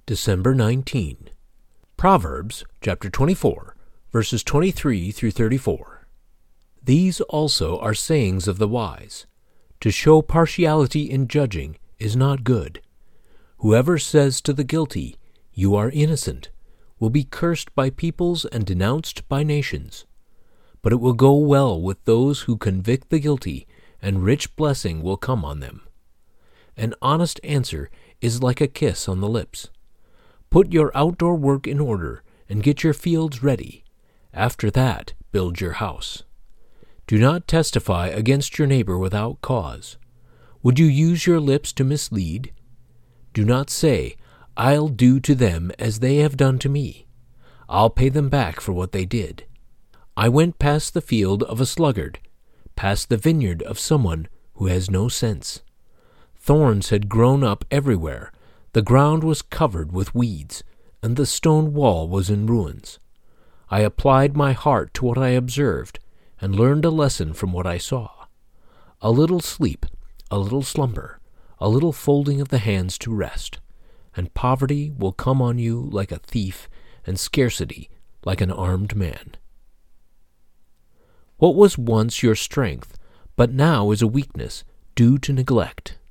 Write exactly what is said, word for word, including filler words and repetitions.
December nineteenth. Proverbs chapter twenty-four, verses twenty-three through thirty-four. These also are sayings of the wise. To show partiality in judging is not good. Whoever says to the guilty, "You are innocent," will be cursed by peoples and denounced by nations. But it will go well with those who convict the guilty, and rich blessing will come on them. An honest answer is like a kiss on the lips. Put your outdoor work in order and get your fields ready. After that, build your house. Do not testify against your neighbor without cause. Would you use your lips to mislead? Do not say, "I'll do to them as they have done to me. I'll pay them back for what they did." I went past the field of a sluggard, past the vineyard of someone who has no sense. Thorns had grown up everywhere. The ground was covered with weeds, and the stone wall was in ruins. I applied my heart to what I observed, and learned a lesson from what I saw. A little sleep, a little slumber, a little folding of the hands to rest, and poverty will come on you like a thief, and scarcity like an armed man. What was once your strength, but now is a weakness, due to neglect.